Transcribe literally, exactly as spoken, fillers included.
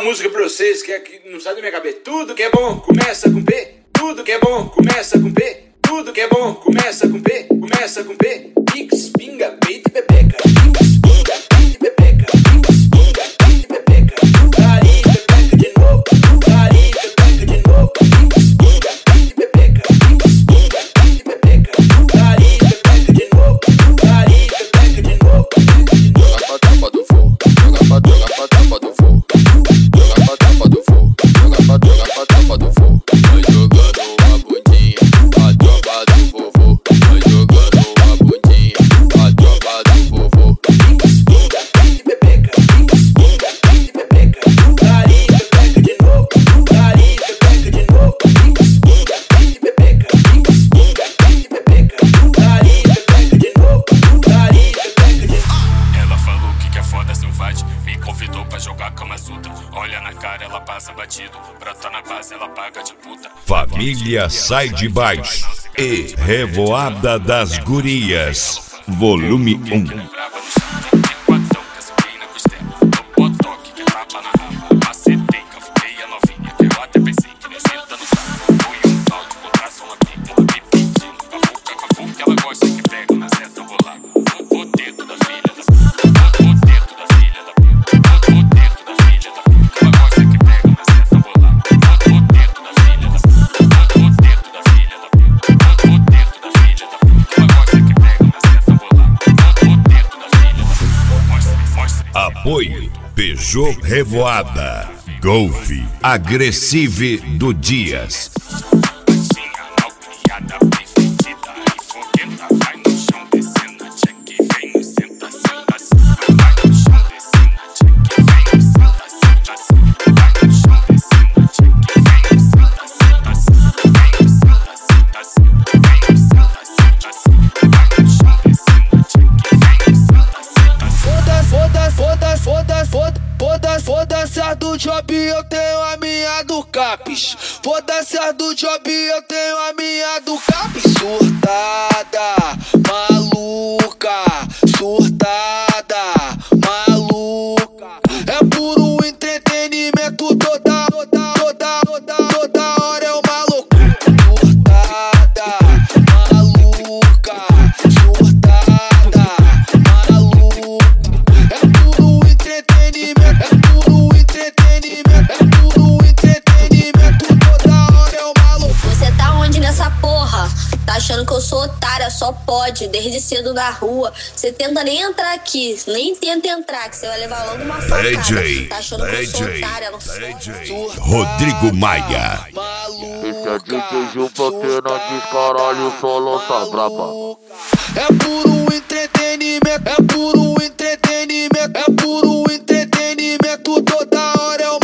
Uma música pra vocês que, é, que não sai da minha cabeça. Tudo que é bom começa com P. Tudo que é bom começa com P. Tudo que é bom começa com P. Começa com P. Pix, pinga, peito e bebeca. Pix, pinga, peito e bebeca. Pix, pinga, peito e bebeca. Daí bebeca de novo. Daí bebeca de novo. Pix, pinga, peito e bebeca. Pix, pinga, peito e bebeca. Daí bebeca de novo. Daí bebeca de novo. Joga pra tapa do fogo. Joga pra, joga pra tapa do fogo. Joga pra tapa do fogo. Joga pra, joga pra tapa do fogo. Vai jogando uma bundinha, a tropa do vovô. Vai jogando uma bundinha, a tropa do vovô. Pix, pinga, peito e bebeca. Pix, pinga, peito e bebeca. Daí bebeca de novo. Daí bebeca de novo. Pix, pinga, peito e bebeca. Pix, pinga, peito e bebeca. Daí bebeca de novo. Daí bebeca de novo. Ela falou que quer foda selvagem, me convidou pra jogar Kama Sutra. Olha na cara, ela passa batido. Brota na base, ela paga de puta. Família Sai de Baixo e Revoada das Gurias, volume um. Apoio Peugeot Revoada Golf Agressive do Dias. Foda-se a do job, eu tenho a minha do Capes. Foda-se a do job, eu tenho a minha do Capes. Surtada, maluca, surtada, maluca. É puro entretenimento, toda, toda, toda, toda, toda hora é uma loucura. Surtada, maluca, surtada, maluca. É puro entretenimento, é puro entretenimento, é puro entretenimento, toda hora é uma loucura. Você tá onde nessa porra? Tá achando que eu sou otária, só pode, desde cedo na rua. Você tenta nem entrar aqui, nem tenta entrar, que você vai levar logo uma facada. D J, tá achando que eu sou otária, não sou. D J Rodrigo Maia. Esse é D J Jupa que não diz caralho, só lança braba. É puro entretenimento, é puro entretenimento, é puro entretenimento, toda hora é uma